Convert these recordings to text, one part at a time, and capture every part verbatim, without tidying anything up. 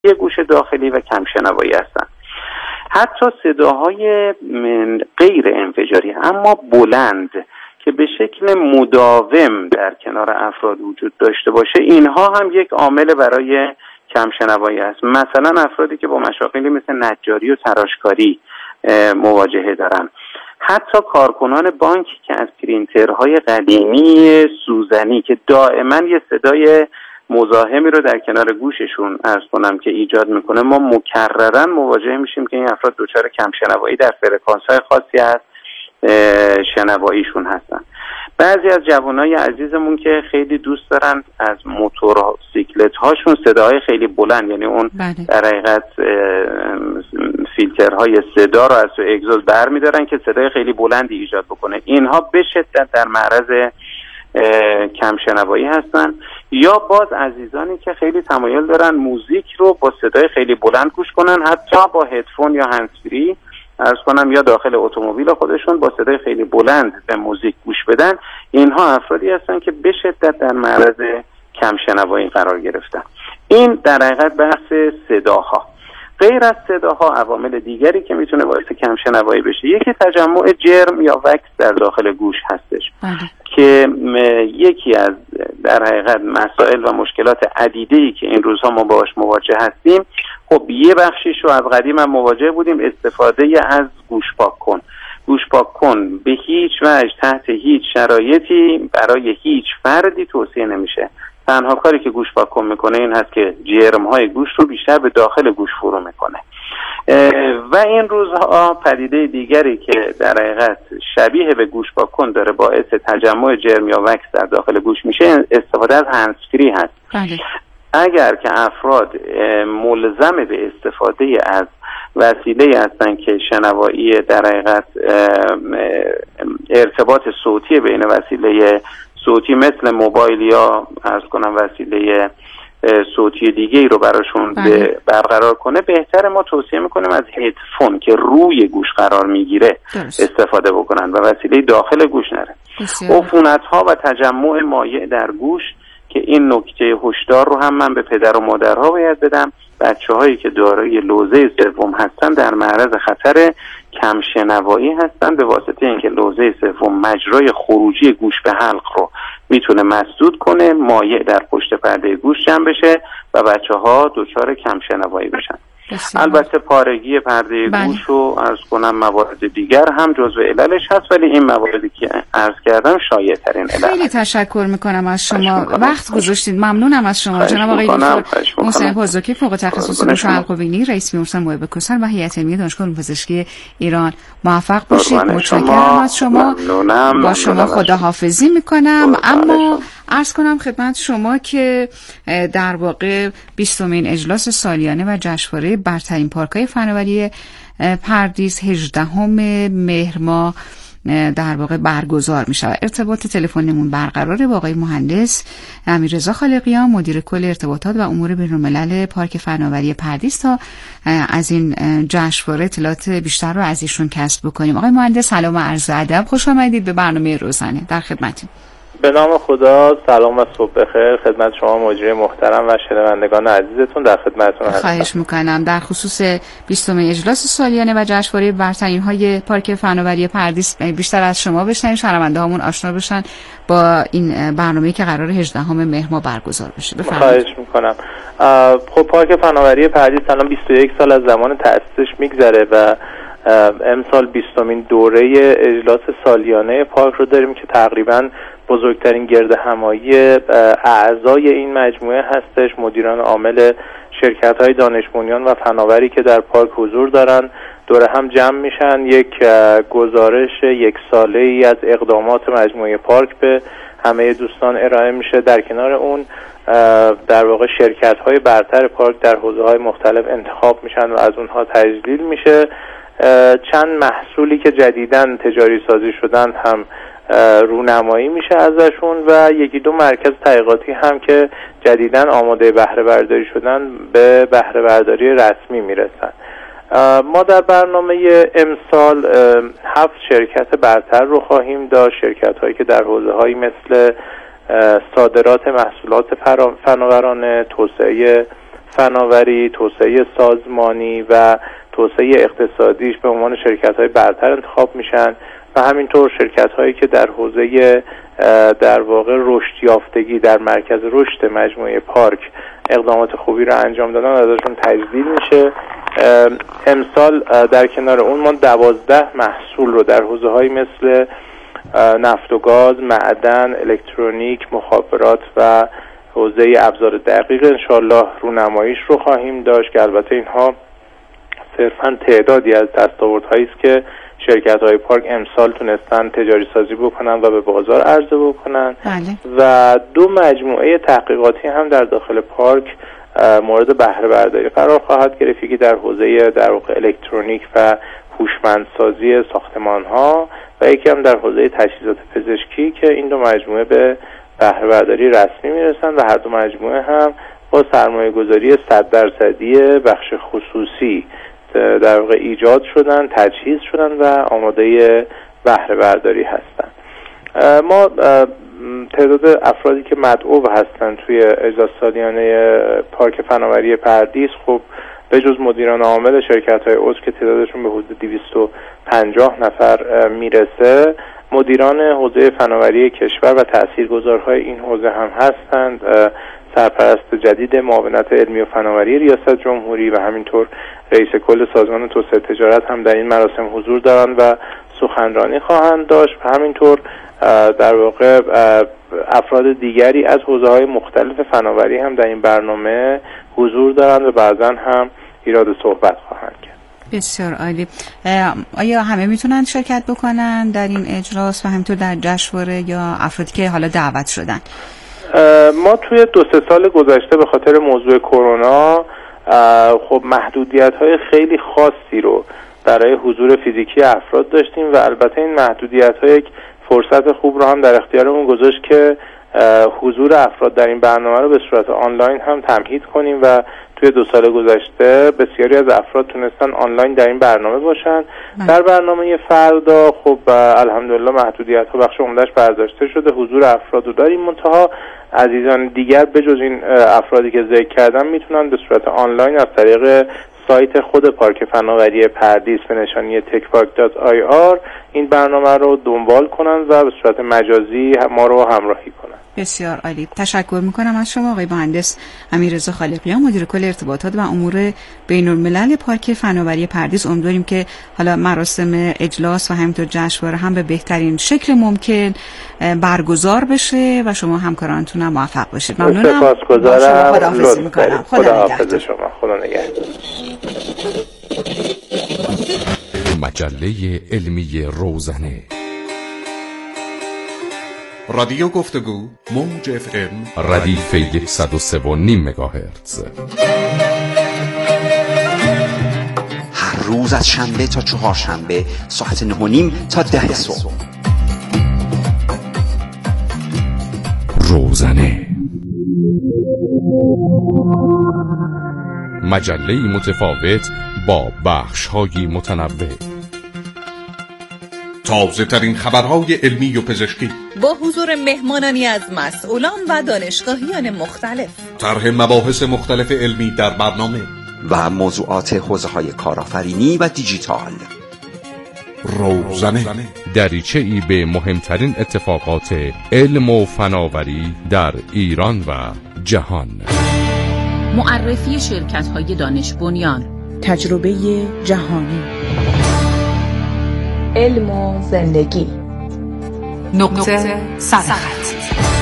گوش داخلی و کم شنوایی هستن. حتی صداهای غیر انفجاری اما بلند که به شکل مداوم در کنار افراد وجود داشته باشه، اینها هم یک عامل برای کم شنوایی است. مثلا افرادی که با مشاغلی مثل نجاری و تراشکاری مواجهه دارن، حتی کارکنان بانک که از پرینترهای قدیمی سوزنی که دائما یه صدای مزاحمی رو در کنار گوششون عرض کنم که ایجاد میکنه، ما مکررن مواجه میشیم که این افراد دچار کم شنوایی در فرکانس‌های خاصی از شنواییشون هستن. بعضی از جوانای عزیزمون که خیلی دوست دارن از موتورسیکلت هاشون صداهای خیلی بلند، یعنی اون بله. در حقیقت فیلترهای صدا رو از تو اگزوز برمی‌دارن که صدای خیلی بلندی ایجاد بکنه، اینها به شدت در معرض کم شنوایی هستن. یا باز عزیزانی که خیلی تمایل دارن موزیک رو با صدای خیلی بلند گوش کنن، حتی با هدفون یا هندزفری عرض کنم یا داخل اتومبیل خودشون با صدای خیلی بلند به موزیک گوش بدن، اینها افرادی هستن که به شدت در معرض کم شنوایی قرار گرفتن. این در حقیقت بحث صداها. غیر از صداها عوامل دیگری که میتونه باعث کم شنوایی بشه، یکی تجمع جرم یا وکس در داخل گوش هستش بله. که یکی از در حقیقت مسائل و مشکلات عدیده‌ای که این روزها ما باهاش مواجه هستیم. خب یه بخشیش رو از قدیم هم مواجه بودیم، استفاده از گوش پاک کن. گوش پاک کن به هیچ وجه تحت هیچ شرایطی برای هیچ فردی توصیه نمیشه. تنها کاری که گوش پاک کن میکنه این هست که جرم‌های گوش رو بیشتر به داخل گوش فرو میکنه. و این روزها پدیده دیگری که در حقیقت شبیه به گوش پاک کن داره باعث تجمع جرم یا وکس در داخل گوش میشه، استفاده از هندزفری هست. بله. اگر که افراد ملزم به استفاده از وسیله هستن که شنوایی در حقیقت ارتباط صوتی بین وسیله صوتی مثل موبایل یا عرض کنم وسیله صوتی دیگه ای رو براشون بله. برقرار کنه، بهتره ما توصیه میکنیم از هدفون که روی گوش قرار میگیره درست. استفاده بکنن و وسیله داخل گوش نره. عفونت ها و تجمع مایع در گوش که این نکته هشدار رو هم من به پدر و مادرها باید بدم. بچه هایی که دارای لوزه سوم هستن در معرض خطر کم شنوایی هستن، به واسطه اینکه لوزه سوم مجرای خروجی گوش به حلق رو میتونه مسدود کنه، مایع در پشت پرده گوش جمع بشه و بچه ها دچار کم شنوایی بشن. البته پارگی پرده بله. گوش و عرض کنم موارد دیگر هم جزو عللش هست، ولی این مواردی که عرض کردم شایع ترین علل. خیلی تشکر میکنم از شما، وقت گذاشتید. ممنونم از شما جناب آقای دکتر محسن پزوکی، فوق تخصص گوش و حلق و بینی، رئیس بیمارستان موهبه کسل و هیئت علمی دانشگاه علوم پزشکی ایران. موفق باشید. متشکرم از شما. ممنونم. با شما خداحافظی میکنم. اما عرض کنم خدمت شما که در واقع بیستمین اجلاس سالیانه و جشنواره برترین پارک‌های فناوری پردیس هجدهم مهر ماه در واقع برگزار می شود. ارتباط تلفنمون برقراره با آقای مهندس امیررضا خالقیان، مدیر کل ارتباطات و امور بین‌الملل پارک فناوری پردیس، تا از این جشنواره اطلاعات بیشتر رو از ایشون کسب بکنیم. آقای مهندس سلام و عرض ادب، خوش آمدید به برنامه روزانه. در خدمتیم. به نام خدا، سلام و صبح بخیر خدمت شما مجری محترم و شنوندگان عزیزتون، در خدمتتون هستم. خواهش میکنم. در خصوص بیستمین اجلاس سالیانه و جشنواره برترین های پارک فناوری پردیس بیشتر از شما بشنویم، شنونده هامون آشنا بشن با این برنامه‌ای که قرار هجدهم مهر ماه برگزار بشه. بفرمایید. خواهش میکنم. خب پارک فناوری پردیس الان بیست و یک سال از زمان تأسیسش میگذره و امسال بیستمین دوره اجلاس سالیانه پارک رو داریم که تقریباً بزرگترین گرد همایی اعضای این مجموعه هستش. مدیران عامل شرکت‌های دانش بنیان و فناوری که در پارک حضور دارن دور هم جمع میشن، یک گزارش یک ساله‌ای از اقدامات مجموعه پارک به همه دوستان ارائه میشه. در کنار اون در واقع شرکت‌های برتر پارک در حوزه‌های مختلف انتخاب میشن و از اونها تجلیل میشه. چند محصولی که جدیداً تجاری سازی شدن هم رونمایی میشه ازشون و یکی دو مرکز تحقیقاتی هم که جدیداً آماده بهره برداری شدن به بهره برداری رسمی میرسن. ما در برنامه امسال هفت شرکت برتر رو خواهیم داشت، شرکت هایی که در حوزه هایی مثل صادرات محصولات فناورانه، توسعه فناوری، توسعه سازمانی و توسعه اقتصادیش به عنوان شرکت‌های برتر انتخاب میشن و همینطور شرکت‌هایی که در حوزه در واقع رشد یافتگی در مرکز رشد مجموعه پارک اقدامات خوبی رو انجام دادن ازشون تجدید میشه. امسال در کنار اون ما دوازده محصول رو در حوزه‌هایی مثل نفت و گاز، معدن، الکترونیک، مخابرات و حوزه ابزار دقیق انشالله رونماییش رو خواهیم داشت که البته اینها صرفاً تعدادی از دستاوردهایی است که شرکت‌های پارک امسال تونستن تجاری سازی بکنن و به بازار عرضه بکنن. بله. و دو مجموعه تحقیقاتی هم در داخل پارک مورد بهره برداری قرار خواهد گرفت که در حوزه در واقع الکترونیک و هوشمندسازی ساختمان‌ها و یکی هم در حوزه تجهیزات پزشکی که این دو مجموعه به بهره برداری رسمی میرسن و هر دو مجموعه هم با سرمایه گذاری صد درصدی بخش خصوصی در واقع ایجاد شدن، تجهیز شدن و آماده بهره برداری هستن. ما تعداد افرادی که مدعو هستن توی اجلاس سالیانه پارک فناوری پردیس خب به جز مدیران عامل شرکت‌های عضو که تعدادشون به حدود دویست و پنجاه نفر میرسه، مدیران حوزه فناوری کشور و تاثیرگذارهای این حوزه هم هستند. سرپرست جدید معاونت علمی و فناوری ریاست جمهوری و همینطور رئیس کل سازمان توسعه تجارت هم در این مراسم حضور دارند و سخنرانی خواهند داشت و همینطور در واقع افراد دیگری از حوزه‌های مختلف فناوری هم در این برنامه حضور دارند و بعضا هم ایراد صحبت خواهند کرد. بسیار عالی. آیا همه میتونن شرکت بکنن در این اجلاس و همینطور در جشنواره یا افرادی که حالا دعوت شدن؟ ما توی دو سه سال گذشته به خاطر موضوع کرونا خب محدودیت‌های خیلی خاصی رو برای حضور فیزیکی افراد داشتیم و البته این محدودیت‌ها یک فرصت خوب رو هم در اختیارمون گذاشت که حضور افراد در این برنامه رو به صورت آنلاین هم تمهید کنیم و توی دو سال گذشته بسیاری از افراد تونستن آنلاین در این برنامه باشن. من. در برنامه فردا خب الحمدلله محدودیت‌ها بخش عمده‌اش برداشته شده، حضور افراد رو داریم، منتها عزیزان دیگر به جز این افرادی که ذکر کردم میتونن به صورت آنلاین از طریق سایت خود پارک فناوری پردیس به نشانی تک پارک دات آی آر این برنامه رو دنبال کنن و به صورت مجازی ما رو همراهی کنن. بسیار عالی. تشکر میکنم از شما آقای مهندس امیررضا خالقیان، مدیر کل ارتباطات و امور بین‌الملل پارک فناوری پردیس. امیدواریم که حالا مراسم اجلاس و همینطور جشنواره هم به بهترین شکل ممکن برگزار بشه و شما همکارانتون هم موفق باشید. ممنونم. سپاسگزارم. خداحافظی میکنم. خدا حافظ شما. خدا نگهدار. مجله علمی روزنه رادیو گفتگو موج اف ام ردیف صد و سه و نیم مگاهرتز. هر روز از شنبه تا چهارشنبه ساعت نه و نیم تا ده صبح. روزنه مجله متفاوت با بخش‌های متنوع، تازه ترین خبرهای علمی و پزشکی با حضور مهمانانی از مسئولان و دانشگاهیان مختلف، طرح مباحث مختلف علمی در برنامه و موضوعات حوزه‌های کارآفرینی و دیجیتال. روزنه دریچه‌ای به مهمترین اتفاقات علم و فناوری در ایران و جهان. معرفی شرکت‌های دانش بنیان، تجربه جهانی، علم و زندگی، نقطه صداقت.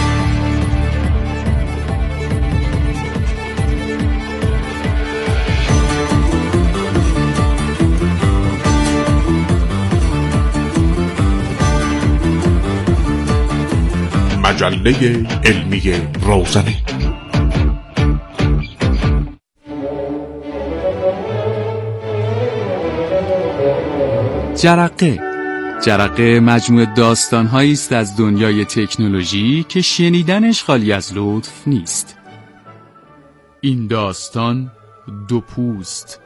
مجله علمی روزنه. جرقه جرقه مجموعه داستان‌هایی است از دنیای تکنولوژی که شنیدنش خالی از لطف نیست. این داستان دو پوست.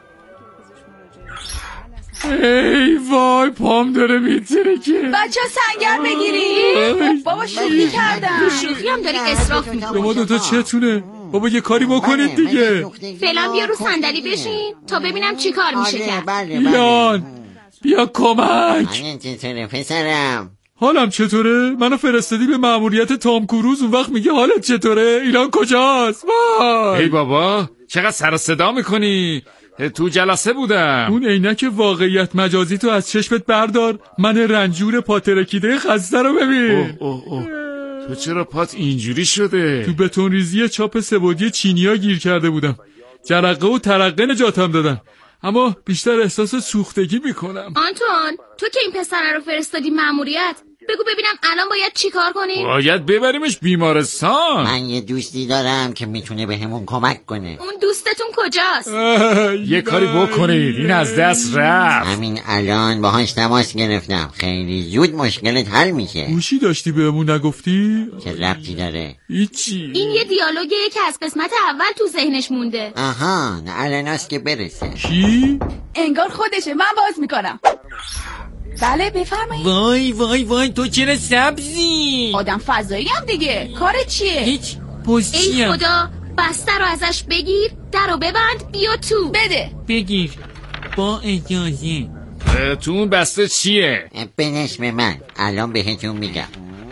ای وای پام داره میترکه. بچه سنگر بگیری. بابا شوخی کردم. شوخی هم داری اسراف میکنی. شما دوتا چتونه؟ بابا یه کاری بکنید دیگه. فعلا بیا رو صندلی بشین تا ببینم چی کار میشه کرد. بیان بیا کمک. چطوره پسرم؟ حالم چطوره؟ منو فرستادی به مأموریت تام کروز، اون وقت میگه حالت چطوره؟ ایران کجاست؟ وای ای بابا چقدر سر و صدا میکنی؟ تو جلسه بودم. اون عینک واقعیت مجازی تو از چشمت بردار، من رنجور پاترکیده خسته رو ببین. اوه اوه اوه. تو چرا پات اینجوری شده؟ تو بتون ریزی چاپ سه‌بعدی چینیا گیر کرده بودم، جرقه و ترقه نجاتم دادن، اما بیشتر احساس سوختگی میکنم. آنتون تو که این پسره رو فرستادی مأموریت، بگو ببینم الان باید چی کار کنیم؟ باید ببریمش بیمارستان. من یه دوستی دارم که میتونه به همون کمک کنه. اون دوستتون کجاست؟ یه کاری بکنید، این از دست رفت. همین الان باهاش تماس گرفتم، خیلی زود مشکلت حل میشه. گوشی داشتی بهمون نگفتی؟ چه ربطی داره؟ هیچی. این یه دیالوگیه که از قسمت اول تو ذهنش مونده. آها نه الان است که برسه. کی؟ انگار خودشه، من باز میکنم. بله بفرمایید. وای وای وای تو چرا سبزی؟ آدم فضایی هم دیگه، کارت چیه؟ هیچ پوزیشن. ای خدا بسته رو ازش بگیر، در رو ببند، بیا تو. بده بگیر با اجازه. تو اون بسته چیه؟ بنش به من الان بهتون میگم.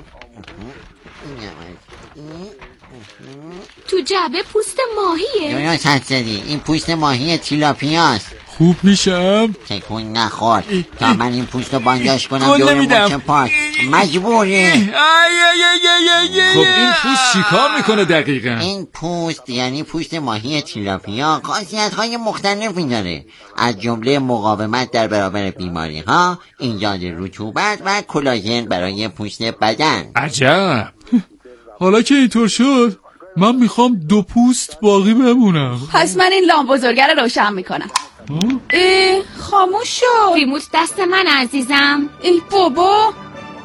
تو جعبه پوست ماهیه. درست حد زدی، این پوست ماهی تیلاپیاست. خوب میشم؟ تکون نخور تا من این پوست رو بانداش کنم دور مچ پاک. مجبوره. خب این پوست چی کار میکنه دقیقا؟ این پوست یعنی پوست ماهی تیلاپیا خاصیت های مختلفی داره، از جمله مقاومت در برابر بیماری ها، ایجاد رطوبت و کلاژن برای پوست بدن. عجب. حالا که اینطور شد من میخوام دو پوست باقی بمونم. پس من این لامپ بزرگه رو روشن میکنم. اه خاموش شد. ریموت دست من عزیزم. ای بابا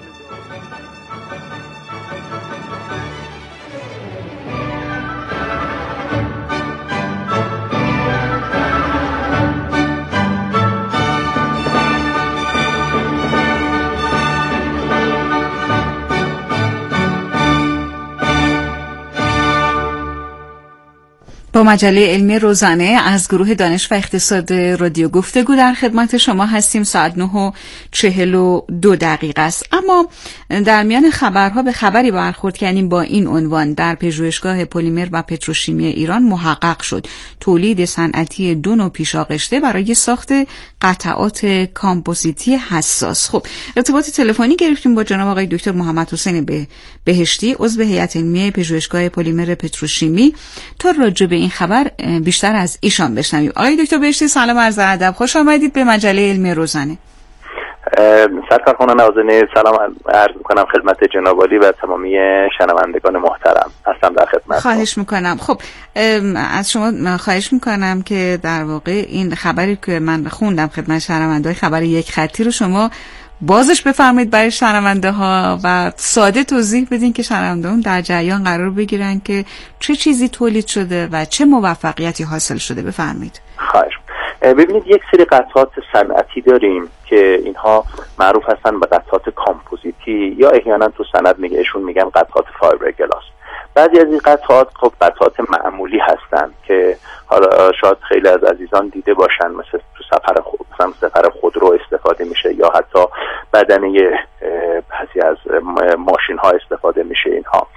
با مجله علمی روزانه از گروه دانش و اقتصاد رادیو گفتگو در خدمت شما هستیم. ساعت نه و چهل و دو دقیقه است. اما در میان خبرها به خبری برخورد کردیم با این عنوان: در پژوهشگاه پلیمر و پتروشیمی ایران محقق شد تولید صنعتی دو نوع پیشاغشته برای ساخت قطعات کامپوزیتی حساس. خب ارتباط تلفنی گرفتیم با جناب آقای دکتر محمد حسین بهشتی، عضو هیئت علمی پژوهشگاه پلیمر پتروشیمی، تا راجع به این خبر بیشتر از ایشان بشنویم. آقای دکتر بهشتی سلام عرض ادب، خوش آمدید به مجله علمی روزانه. سرکار خانم نازنین سلام عرض میکنم خدمت جناب عالی و تمامی شنوندگان محترم، هستم در خدمت. خواهش میکنم. خب از شما خواهش میکنم که در واقع این خبری که من خوندم خدمت شنونده‌های خبر یک خطی رو شما بازش بفرمایید برای شنونده ها و ساده توضیح بدین که شنونده‌ها در جریان قرار بگیرن که چه چیزی تولید شده و چه موفقیتی حاصل شده. بفرمایید. خواهش. ببینید یک سری قطعات صنعتی داریم که اینها معروف هستن به قطعات کامپوزیتی یا احیانا تو صنعت میگهشون میگن قطعات فایبرگلاس. بعضی از این قطعات خب قطعات معمولی هستن که حالا شاید خیلی از عزیزان دیده باشن، مثل تو سپر خود مثلا سپر خودرو استفاده میشه یا حتی بدنه بعضی از ماشین ها استفاده میشه اینها.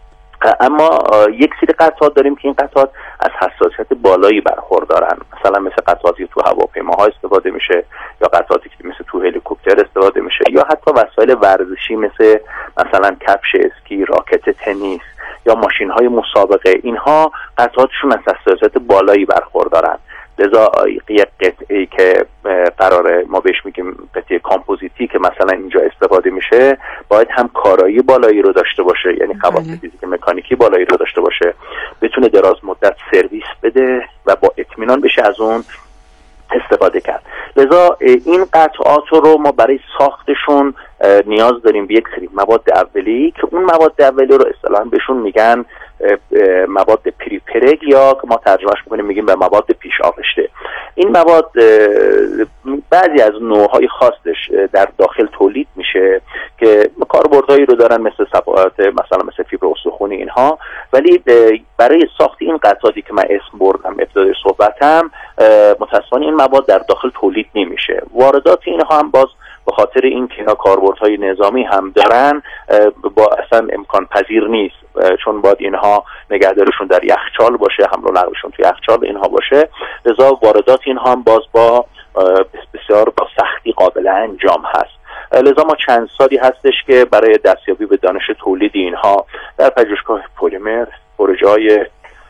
اما یک سری قطعات داریم که این قطعات از حساسیت بالایی برخوردارن، مثلا مثل قطعاتی تو هواپیماها استفاده میشه یا قطعاتی که مثل تو هلیکوپتر استفاده میشه یا حتی وسایل ورزشی مثل مثلا کفش اسکی، راکت تنیس یا ماشین های مسابقه. اینها قطعاتشون از حساسیت بالایی برخوردارن، لذا یک قطعه‌ای که قراره ما بهش میگیم قطعه کامپوزیتی که مثلا اینجا استفاده میشه باید هم کارایی بالایی رو داشته باشه، یعنی خواص فیزیک مکانیکی بالایی رو داشته باشه، بتونه دراز مدت سرویس بده و با اطمینان بشه از اون استفاده کرد. لذا این قطعات رو ما برای ساختشون نیاز داریم به یک سری مواد اولیه‌ای که اون مواد اولیه رو اصطلاحاً بهشون میگن مواد پریپرگ یا ما ترجمهش میکنیم میگیم به مواد پیش آغشته. این مواد بعضی از نوعهای خاصش در داخل تولید میشه که که کاربردهایی رو دارن مثل صفحات مثلا مثل فیبر استخوانی اینها، ولی برای ساخت این قطعاتی که من اسم بردم ابتدای صحبتم متأسفانه این مواد در داخل تولید نمیشه. واردات اینها هم باز به خاطر این که اینا کاربردهای نظامی هم دارن با اصلا امکان پذیر نیست، چون باید اینها نگهداریشون در یخچال باشه، حمل و نقلشون توی یخچال اینها باشه، لذا واردات اینها هم باز با بسیار با سختی قابل انجام هست. لذا ما چند سالی هستش که برای دستیابی به دانش تولید اینها در پژوهشگاه پلیمر پروژه‌های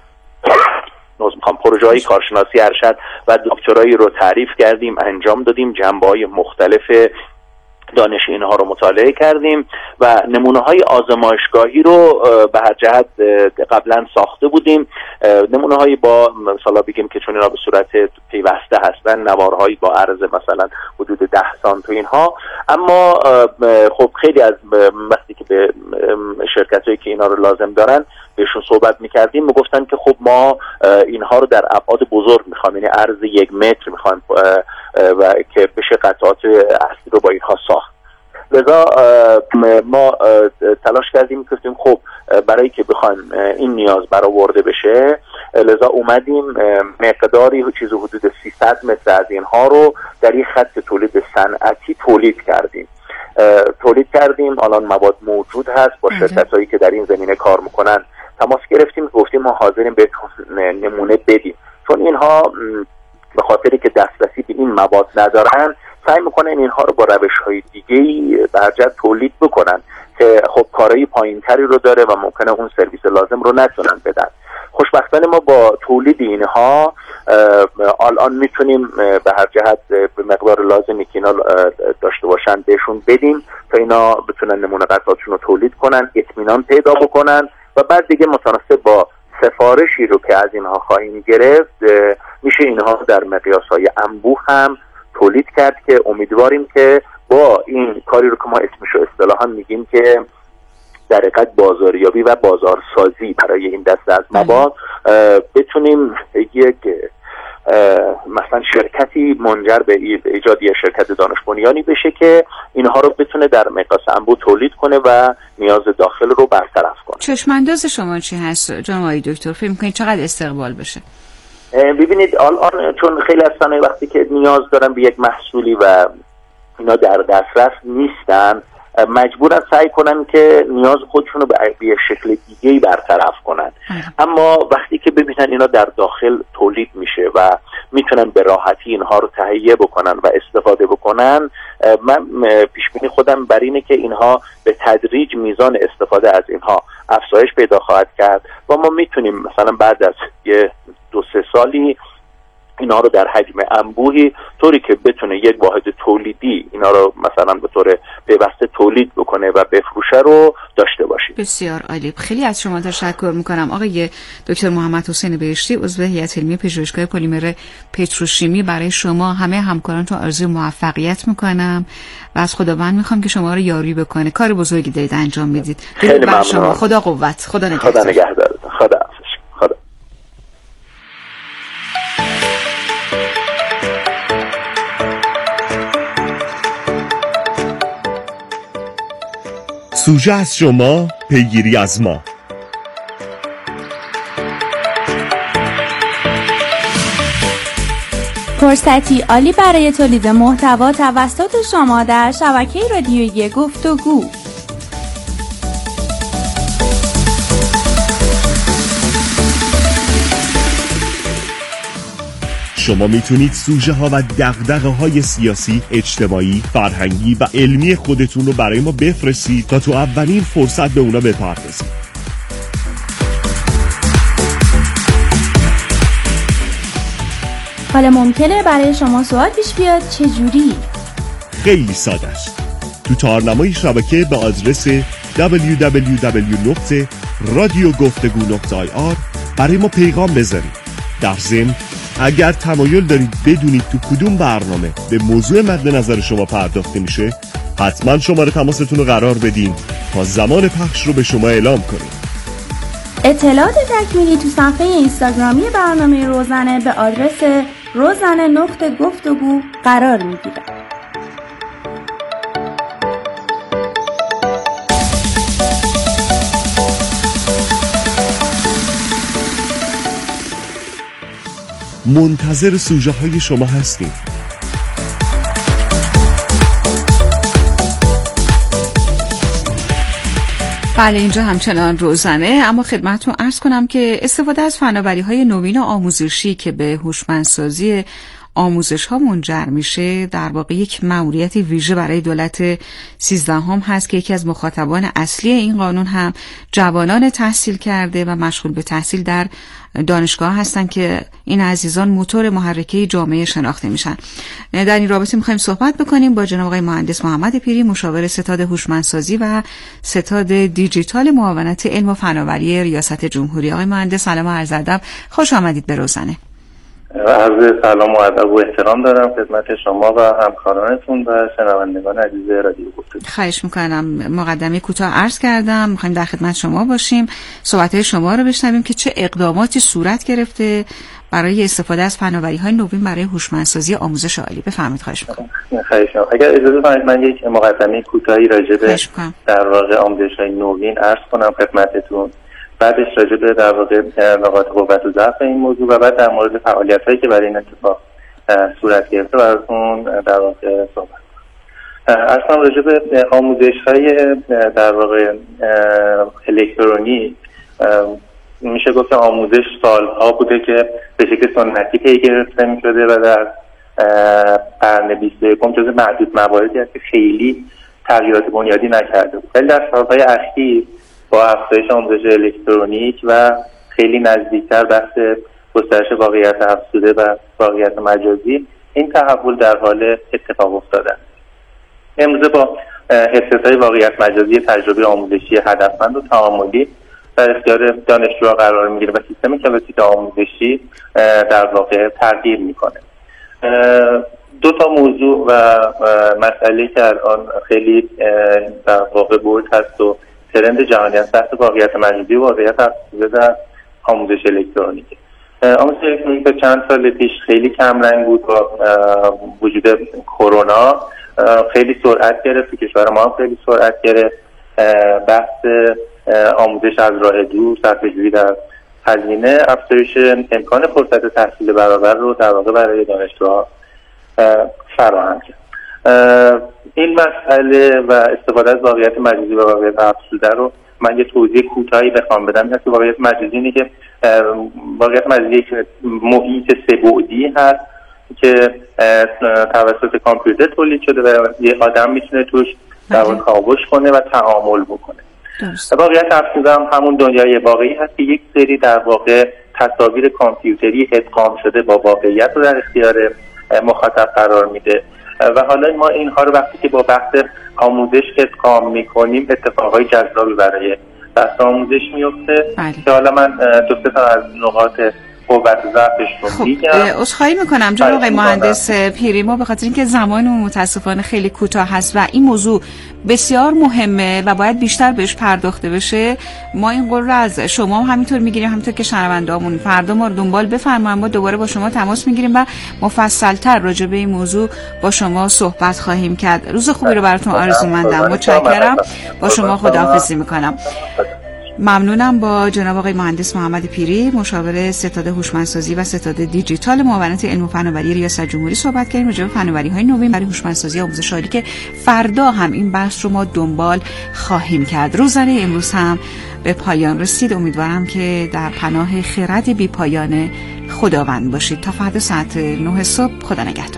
پروژه‌های کارشناسی ارشد و دکترایی رو تعریف کردیم، انجام دادیم، جنبه‌های مختلف دانش اینها رو مطالعه کردیم و نمونه‌های آزمایشگاهی رو به هر جهت قبلا ساخته بودیم. نمونه‌هایی با مثلا بگیم که چون اینا به صورت پیوسته هستن، نوارهایی با عرض مثلا حدود ده سانتی اینها، اما خب خیلی از وقتی که به شرکتایی که اینا رو لازم دارن بهشون صحبت می‌کردیم، میگفتن که خب ما اینها رو در ابعاد بزرگ می‌خوایم، یعنی عرض یک متر می‌خوایم و که بشه قطعات اصلی رو با اینها ساخت. لذا ما تلاش کردیم که خب برای که بخوایم این نیاز برآورده بشه، لذا اومدیم مقداری چیز حدود سیصد متر از اینها رو در یک خط تولید صنعتی تولید کردیم. تولید کردیم الان مواد موجود هست، با شرکتایی که در این زمینه کار میکنن تماس گرفتیم، گفتیم ما حاضریم بهتون نمونه بدیم، چون اینها به خاطری که دسترسی به این مواد ندارن سعی میکنن اینها رو با روش‌های دیگه‌ای برجت تولید بکنن که خب کارایی پایین‌تری رو داره و ممکنه اون سرویس لازم رو نتونن بدن. خوشبختانه ما با تولید اینها الان میتونیم به هر جهت به مقدار لازمی که اینا داشته باشن بهشون بدیم تا اینا بتونن نمونه قطعاتشون رو تولید کنن، اطمینان پیدا بکنن و بعد دیگه متناسب با سفارشی رو که از اینها خواهیم گرفت میشه اینها در مقیاس‌های انبوه هم تولید کرد که امیدواریم که با این کاری رو که ما اسمشو اصطلاحاً میگیم که در حقیقت بازاریابی و بازارسازی برای این دسته از مواد بتونیم یک مثلا شرکتی منجر به ایجاد یک شرکت دانش بنیانی بشه که اینها رو بتونه در مقیاس انبوه تولید کنه و نیاز داخل رو برطرف کنه. چشم‌انداز شما چی هست جناب آقای دکتر؟ فکر می‌کنید چقدر استقبال بشه؟ ببینید الان چون خیلی از صنایع وقتی که نیاز دارن به یک محصولی و اینا در دسترس نیستن، مجبورن سعی کنن که نیاز خودشون رو به یه شکل دیگه‌ای برطرف کنن. اما وقتی که ببینن اینا در داخل تولید میشه و میتونن به راحتی اینها رو تهیه بکنن و استفاده بکنن، من پیش بینی خودم بر اینه که اینها به تدریج میزان استفاده از اینها افزایش پیدا خواهد کرد و ما میتونیم مثلا بعد از یه دو سه سالی اینا رو در حجم انبوهی طوری که بتونه یک واحد تولیدی اینا رو مثلا به طور پیوسته تولید بکنه و بفروشه رو داشته باشیم. بسیار عالی. خیلی از شما تشکر میکنم آقای دکتر محمد حسین بهشتی، عضو هیئت علمی پژوهشگاه پلیمر پتروشیمی. برای شما همه همکارانتون آرزوی موفقیت میکنم و از خداوند میخوام که شما رو یاری بکنه. کار بزرگی دارید انجام میدید. خیلی ممنون. شما خدا قوت. خدا نگهدار. خدا نگهدار. خدا خدا. سوژه از شما، پیگیری از ما. فرصتی عالی برای تولید محتوا توسط شما در شبکه رادیویی گفتگو. شما میتونید سوژه ها و دغدغه های سیاسی، اجتماعی، فرهنگی و علمی خودتون رو برای ما بفرستید تا تو اولین فرصت به اونا بپردازید. حالا ممکنه برای شما سوال پیش بیاد چجوری؟ خیلی ساده است. تو تارنمای شبکه به آدرس دبلیو دبلیو دبلیو دات رادیو گفتگو دات آی آر برای ما پیغام بذارید. در ضمن اگر تمایل دارید بدونید تو کدوم برنامه به موضوع مد نظر شما پرداخته میشه، حتما شماره تماستون رو قرار بدین تا زمان پخش رو به شما اعلام کنیم. اطلاعات تکمیلی تو صفحه اینستاگرامی برنامه روزنه به آدرس روزنه نقطه گفتگو قرار میگیره. منتظر سوژه های شما هستیم. بله، اینجا همچنان روزنه، اما خدمتتون عرض کنم که استفاده از فناوری‌های نوین و آموزشی که به هوشمندسازی آموزش ها منجر میشه در واقع یک مأموریت ویژه برای دولت سیزدهم هست که یکی از مخاطبان اصلی این قانون هم جوانان تحصیل کرده و مشغول به تحصیل در دانشگاه هستن که این عزیزان موتور محرکه جامعه شناخته میشن. در این رابطه میخوایم صحبت بکنیم با جناب آقای مهندس محمد پیری، مشاور ستاد هوشمندسازی و ستاد دیجیتال معاونت علم و فناوری ریاست جمهوری. آقای مهندس سلام و عرض ادب، خوش آمدید به روزنه. عرض سلام و ادب و احترام دارم خدمت شما و همکارانتون و شنوندگان عزیز رادیو گفتگو. خواهش میکنم. مقدمه کوتاه عرض کردم، میخوایم در خدمت شما باشیم، صحبت‌های شما رو بشنویم که چه اقداماتی صورت گرفته برای استفاده از فناوری‌های نوین برای هوشمندسازی آموزش عالی. بفرمایید. خواهش میکنم. خواهش میکنم. اگر اجازه بدید من یک مقدمه کوتاهی راجع به در واقع آموزش‌های نوین عرض کنم خدمتتون. بعدش راجع به در واقع نقاط قوت و ضعف این موضوع و بعد در مورد فعالیت‌هایی که برای این اتفاق صورت گرفته براتون در واقع صحبت کنم. اصلا راجع به آموزش‌های در واقع الکترونیک میشه گفت که آموزش سالها بوده که به شکل سنتی پی گرفته می‌شده و در قرن بیست و یکم جزو معدود مواردی است که خیلی تغییرات بنیادی نکرده بود. ولی در سال‌های اخیر با افزایش آموزش الکترونیک و خیلی نزدیکتر بحث گسترش واقعیت افزوده و واقعیت مجازی، این تحول در حال اتفاق افتاده است. امروزه با حساس‌های واقعیت مجازی تجربه آموزشی هدفمند و تعاملی در اختیار دانشجوها قرار میگیره و سیستم کلاسیک آموزشی در واقع تغییر میکنه. دو تا موضوع و مسئله که الان خیلی در واقع بولد هست و ترند جهانی است، بحث واقعیت مجازی و واقعیت افزوده در آموزش الکترونیک. آموزش الکترونیک تا چند سال پیش خیلی کم رنگ بود و وجود کرونا خیلی سرعت گرفت، کشور ما هم خیلی سرعت گرفت. بحث آموزش از راه دور، صرفه‌جویی در هزینه، افزایش امکان فرصت تحصیل برابر رو در واقع برای دانشجوها فراهم کرد. این مسئله و استفاده از واقعیت مجازی و واقعیت افزوده رو من یه توضیح کوتاهی بخوام بدم. مثل واقعیت مجازی اینه که واقعیت مجازی یک محیط سه بعدی هست که توسط کامپیوتر تولید شده و یه آدم میتونه توش در واقع کاوش کنه و تعامل بکنه. واقعیت افزوده هم همون دنیای واقعی هست که یک سری در واقع تصاویر کامپیوتری ادغام شده با واقعیت رو در اختیار مخاطب قرار میده و حالا ما اینها رو وقتی که با بحث آموزش ادغام میکنیم اتفاقای جذابی برای بحث آموزش میفته که حالا من دو سه تا از نقاط قوت و ضعفش رو میگم. عذرخواهی میکنم جناب آقای مهندس پیری، ما به خاطر اینکه زمانمون متاسفانه خیلی کوتاه هست و این موضوع بسیار مهمه و باید بیشتر بهش پرداخته بشه، ما این قول رو از شما هم همینطور میگیریم، همینطور که شنوندهامون فردا ما رو دنبال بفرمایید، ما دوباره با شما تماس میگیریم و مفصل‌تر راجع به این موضوع با شما صحبت خواهیم کرد. روز خوبی رو براتون آرزومندم. متشکرم. با شما خداحافظی میکنم. ممنونم. با جناب آقای مهندس محمد پیری، مشاور ستاد هوشمندسازی و ستاد دیجیتال معاونت علم و فناوری ریاست جمهوری صحبت کردیم راجع به فناوری‌های نوین برای هوشمندسازی آموزش عالی که فردا هم این بحث رو ما دنبال خواهیم کرد. روزانه امروز هم به پایان رسید. امیدوارم که در پناه خرد بی پایان خداوند باشید. تا فردا ساعت نه صبح. خدا نگهدار.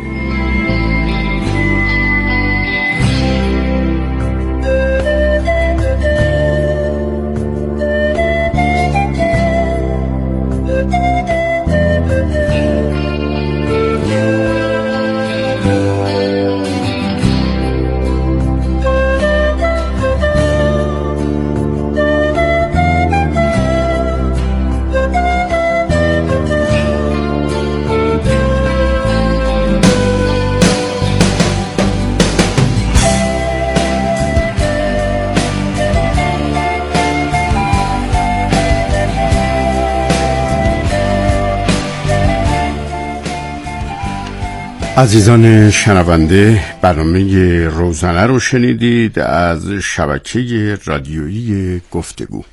عزیزان شنونده، برنامه روزانه رو شنیدید از شبکه رادیویی گفتگو.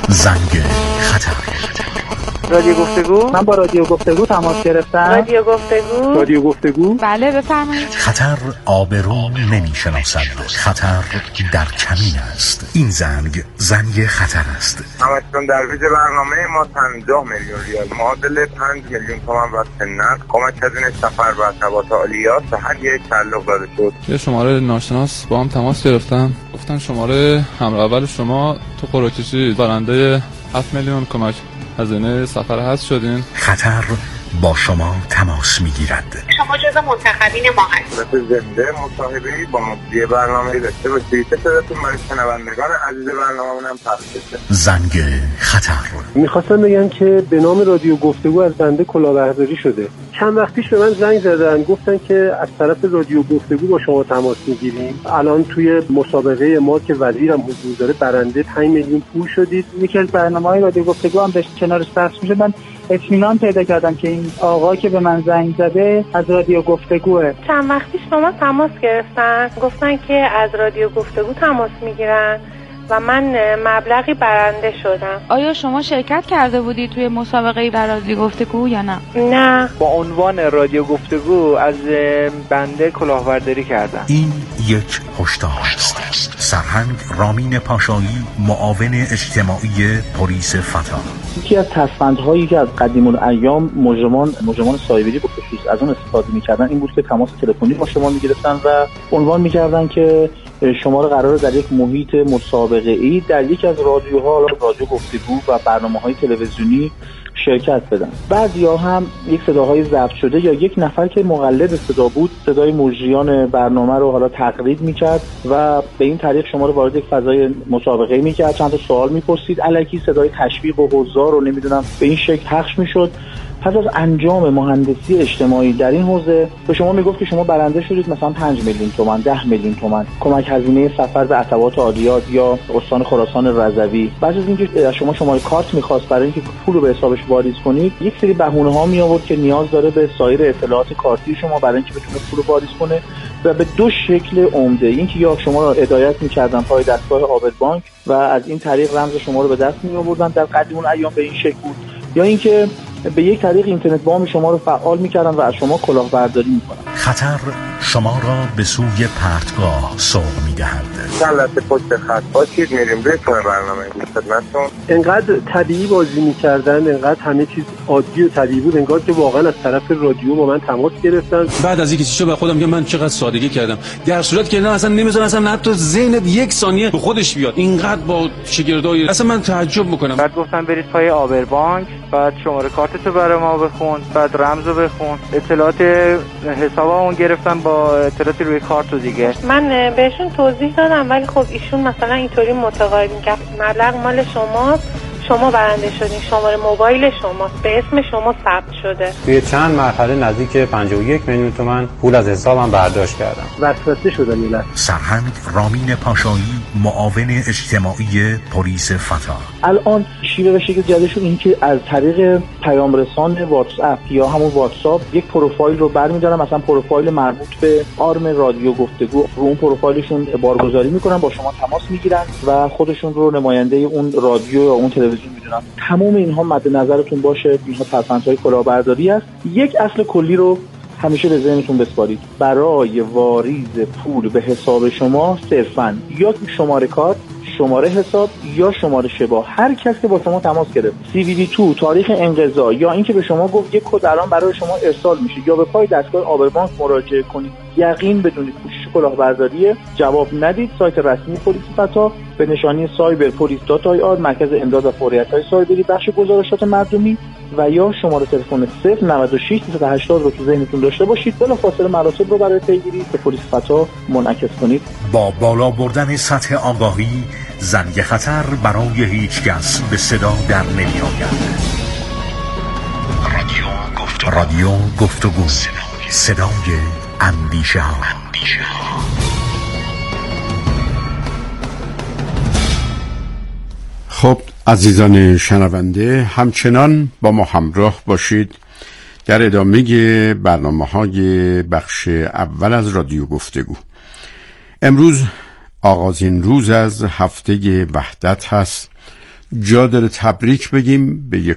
زنگ خطر. رادیو گفتگو؟ من با رادیو گفتگو تماس گرفتم. رادیو گفتگو؟ رادیو گفتگو؟ بله بفرمایید. خطر آبرو نمی شناسد. خطر در کمین است. این زنگ زنگ خطر است. همچنان در ویژه برنامه ما پنجاه میلیون ریال معادل پنج میلیون تومان و سنت کمک هزینه سفر و ارتباط عالیات به هر یک تعلق داده شد. یه شماره ناشناس با هم تماس گرفتم، گفتن شماره همراه اول شما تو قرعه کشی برنده هفت میلیون کمک هزینه سفر هست شدین. خطر با شما تماس میگیرد. شما جزو منتخبین ما هستید. زنده مصاحبه‌ای با مجری برنامه داشته باشید. صداتون برای شنوندگان عزیز برنامه‌مون هم پخش بشه. زنگ خطر. می‌خواستم بگم که به نام رادیو گفتگو از بنده کلاهبرداری شده. چند وقت پیش به من زنگ زدن گفتن که از طرف رادیو گفتگو با شما تماس میگیریم. الان توی مسابقه ما که وزیرم حضور داره برنده پنج میلیون پول شدید. یکی از برنامه‌های رادیو گفتگو هم داشت کنارش پخش میشه. من اطمینان پیدا کردم که این آقا که به من زنگ زده از رادیو گفتگوه. چند وقت پیش با ما تماس گرفتن، گفتن که از رادیو گفتگو تماس میگیرن و من مبلغی برنده شدم. آیا شما شرکت کرده بودی توی مسابقه در رادیو گفتگو یا نه؟ نه. با عنوان رادیو گفتگو از بنده کلاهبرداری کردم. این یک هشدار است. سرهنگ رامین پاشایی، معاون اجتماعی پلیس فتا. یکی از تصفندهایی که از قدیم الایام مجرمان مجرمان سایبری به خصوص از اون استفاده می‌کردن این بود که تماس تلفنی با شما می‌گرفتن و عنوان می‌کردن که شما رو قراره در یک محیط مسابقه‌ای در یک از رادیوها، رادیو گفتگو و برنامه‌های تلویزیونی شرکت بدن. بعضیا هم یک صداهای ضبط شده یا یک نفر که مقلد صدا بود صدای مجریان برنامه رو حالا تقلید می‌کرد و به این طریق شما رو وارد یک فضای مسابقه می‌کرد، چند تا سوال می‌پرسید، الکی صدای تشویق و حضار رو نمی‌دونم به این شکل پخش می‌شد. پس از انجام مهندسی اجتماعی در این حوزه به شما میگفت که شما برنده شدید مثلا پنج میلیون تومان، ده میلیون تومان کمک هزینه سفر به عتبات عالیات یا استان خراسان رضوی. بعد از اینکه از شما شماره کارت می‌خواست برای اینکه پول رو به حسابش واریز کنید، یک سری بهونه‌ها می آورد که نیاز داره به سایر اطلاعات کارتی شما برای اینکه بتونه پول رو واریز کنه و به دو شکل عمده. اینکه یا شما رو هدایت می‌کردن پای دستگاه آبد بانک و از این طریق رمز شما رو به دست می‌آوردن، در قدیم الایام به این شکل بود، یا اینکه به یک طریق اینترنت بام شما رو فعال می‌کردن و از شما کلاهبرداری می‌کنن. خطر شما را به سوی پرتگاه سوق می‌دهد. چند لحظه پشت خط باشید، میریم روی برنامه خدمتتون. انقدر طبیعی بازی می‌کردن، انقدر همه چیز عادی و طبیعی بود، انگار که واقعا از طرف رادیو با من تماس گرفتن. بعد از اینکه چیزو به خودم میگم من چقدر سادگی کردم، در صورتی که نه اصلا نمی‌ذارن اصلا حتی ذهنت یک ثانیه به خودش بیاد. اینقدر با شگردای اصلا من تعجب می‌کنم. بعد گفتن برید پای آبر بانک، بعد شماره کارتتو برای ما بخون، بعد رمزو بخون، اطلاعات حسابمون گرفتن با اطلاعات روی کارت و دیگه. من بهشون توضیح دادم ولی خب ایشون مثلا اینطوری متقاعد می‌کرد مبلغ مال شماست، شما برنده شدین، شماره موبایل شماست، به اسم شما ثبت شده. توی چند مرحله نزدیک پنجاه و یک میلیون تومان پول از حسابم برداشت کردم. وسوسه شدم یه لحظه. سرهنگ رامین پاشایی، معاون اجتماعی پلیس فتا. الان شیوه و شکل جدیدشون این که از طریق پیام رسان واتس اپ یا همون واتساپ یک پروفایل رو برمی‌دارن، مثلا پروفایل مربوط به آرم رادیو گفتگو، رو اون پروفایلشون بارگذاری می‌کنن، با شما تماس می‌گیرن و خودشون رو نماینده اون رادیو یا اون تلویزیون می‌دونن. تمام اینها مد نظرتون باشه، اینها تصفندهای کلاهبرداری است. یک اصل کلی رو همیشه به ذهنتون بسپارید. برای واریز پول به حساب شما صرفاً یا شماره کارت، شماره حساب یا شماره شبا، هر کس که با شما تماس گرفت، سی وی دی دو، تاریخ انقضا یا اینکه به شما گفت یک کد الان برای شما ارسال میشه یا به پای دستگاه آبربانک مراجعه کنید، یقین بدونید پوشش کلاهبرداری، جواب ندید. سایت رسمی پلیس فتا به نشانی سایبر پلیس دات آی آر، مرکز امداد و فوریت‌های سایبری، بخش گزارشات مردمی، و یا شماره تلفن صفر نود و شش سیصد و هشتاد رو تو ذهنتون داشته باشید. بلافاصله مراتب رو برای پیگیری به پلیس فتا منعکس کنید. با بالا بردن سطح آگاهی، زنگ خطر برای هیچ کس به صدا در نمی آید. رادیو گفتگو، رادیو گفتگو، صدای اندیشه ها. خب عزیزان شنونده، همچنان با ما همراه باشید در ادامه برنامه‌های بخش اول از رادیو گفتگو. امروز آغازین روز از هفته وحدت هست، جا داره تبریک بگیم به یک